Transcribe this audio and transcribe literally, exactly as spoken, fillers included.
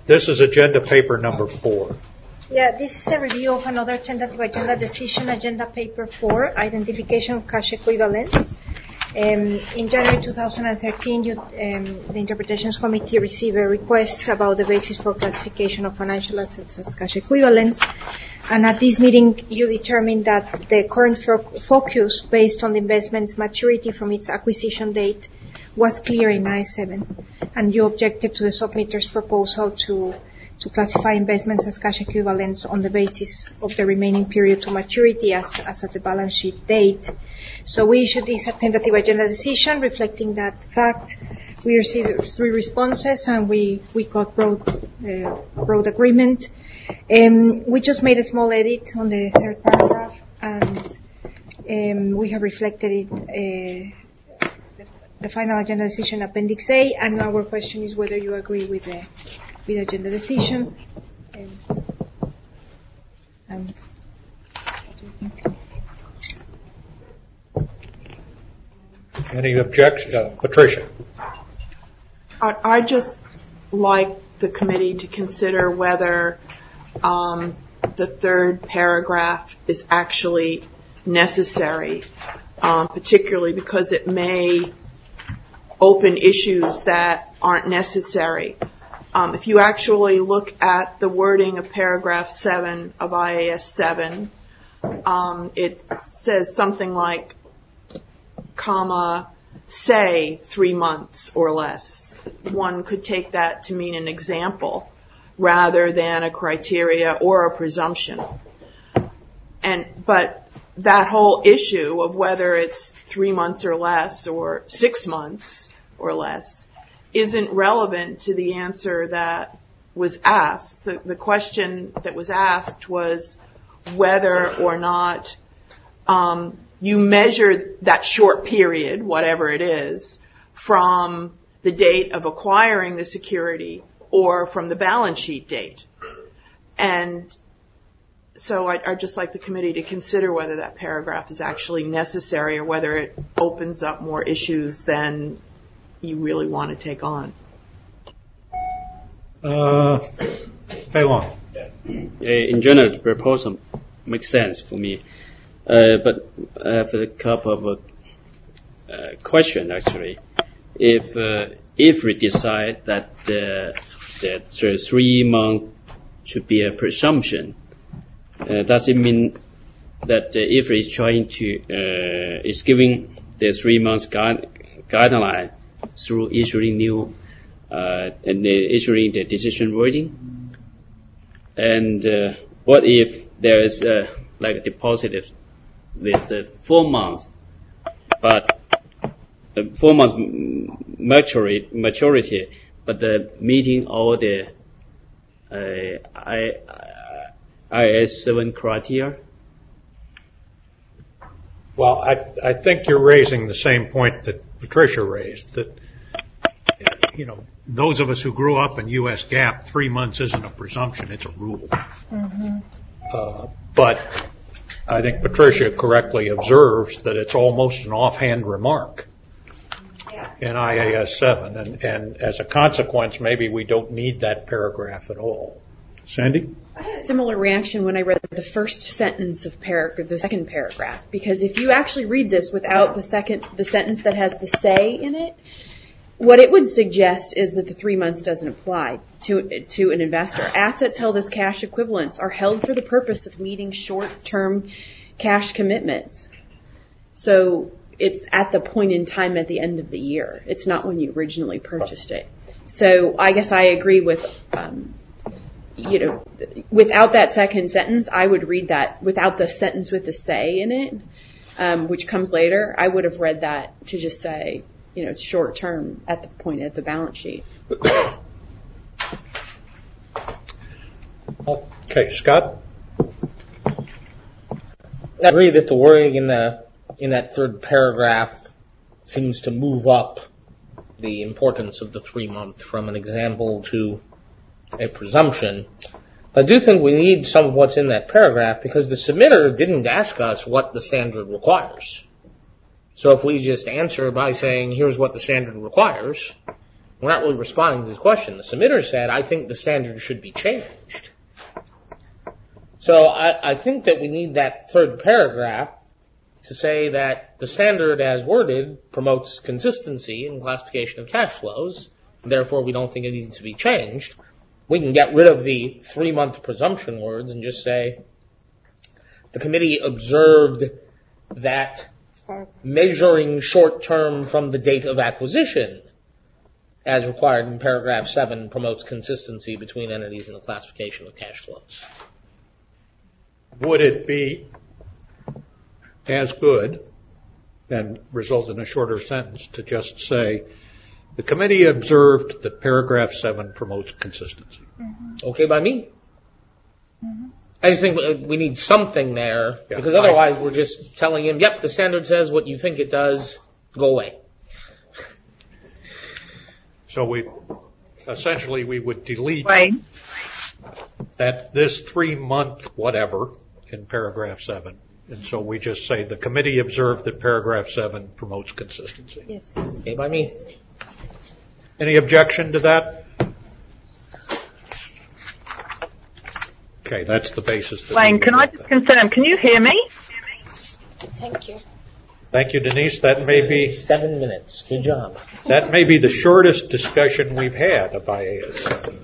This is agenda paper number four. Yeah, this is a review of another tentative agenda decision, agenda paper four, identification of cash equivalents. Um, in January two thousand thirteen, you, um, the Interpretations Committee received a request about the basis for classification of financial assets as cash equivalents. And at this meeting, you determined that the current fo- focus based on the investment's maturity from its acquisition date was clear in I seven. And you objected to the submitter's proposal to to classify investments as cash equivalents on the basis of the remaining period to maturity as, as at the balance sheet date. So we issued this tentative agenda decision reflecting that fact. We received three responses and we, we got broad, uh, broad agreement. Um, we just made a small edit on the third paragraph and um, we have reflected it, uh, the, the final agenda decision appendix A, and our question is whether you agree with the with agenda decision. Um, and what do you think? Any objection? Uh, Patricia? I, I just like the committee to consider whether um, the third paragraph is actually necessary, um, particularly because it may open issues that aren't necessary. Um, if you actually look at the wording of paragraph seven of I A S seven, um, it says something like, comma, say three months or less. One could take that to mean an example rather than a criteria or a presumption. And, but that whole issue of whether it's three months or less or six months or less isn't relevant to the answer that was asked. The, the question that was asked was whether or not um, you measure that short period, whatever it is, from the date of acquiring the security or from the balance sheet date. And so I'd, I'd just like the committee to consider whether that paragraph is actually necessary or whether it opens up more issues than you really want to take on. Uh, Feilong. In general, the proposal makes sense for me. Uh, but I have a couple of uh, uh, questions, actually. If uh, if we decide that uh, that uh, three months should be a presumption, uh, does it mean that uh, if it's trying to, uh, is giving the three months guide, guideline through issuing new, uh, and uh, issuing the decision wording? And uh, what if there is uh, like a deposit with uh, four months, but uh, four months maturity, maturity, but the meeting all the uh, I, I S seven criteria? Well, I, I think you're raising the same point that Patricia raised, that, you know, those of us who grew up in U S GAAP, three months isn't a presumption, it's a rule. Mm-hmm. Uh, but I think Patricia correctly observes that it's almost an offhand remark in I A S seven, and, and as a consequence, maybe we don't need that paragraph at all. Sandy? I had a similar reaction when I read the first sentence of paragraph, the second paragraph, because if you actually read this without the second, the sentence that has the say in it, what it would suggest is that the three months doesn't apply to to an investor. Assets held as cash equivalents are held for the purpose of meeting short-term cash commitments. So it's at the point in time at the end of the year. It's not when you originally purchased it. So I guess I agree with, um, you know, without that second sentence, I would read that without the sentence with the say in it, um, which comes later. I would have read that to just say, you know, it's short term at the point of the balance sheet. Okay, Scott? I agree that the wording in the in that third paragraph seems to move up the importance of the three month from an example to a presumption. I do think we need some of what's in that paragraph because the submitter didn't ask us what the standard requires. So if we just answer by saying, here's what the standard requires, we're not really responding to this question. The submitter said, I think the standard should be changed. So I, I think that we need that third paragraph to say that the standard as worded promotes consistency in classification of cash flows, and therefore we don't think it needs to be changed. We can get rid of the three-month presumption words and just say, the committee observed that measuring short-term from the date of acquisition, as required in paragraph seven, promotes consistency between entities in the classification of cash flows. Would it be as good and result in a shorter sentence to just say, the committee observed that paragraph seven promotes consistency? Mm-hmm. Okay by me? Mm-hmm. I just think we need something there, Yeah, because otherwise we're just telling him, yep, the standard says what you think it does, go away. So we, essentially, we would delete Right. that this three-month whatever in paragraph seven. And so we just say the committee observed that paragraph seven promotes consistency. Yes. Okay by me? Any objection to that? Okay, that's the basis. that we Wayne, would can I look just at. confirm, can you hear me? Thank you. Thank you, Denise. That may be Seven minutes. Good job. that may be the shortest discussion we've had of I A S seven.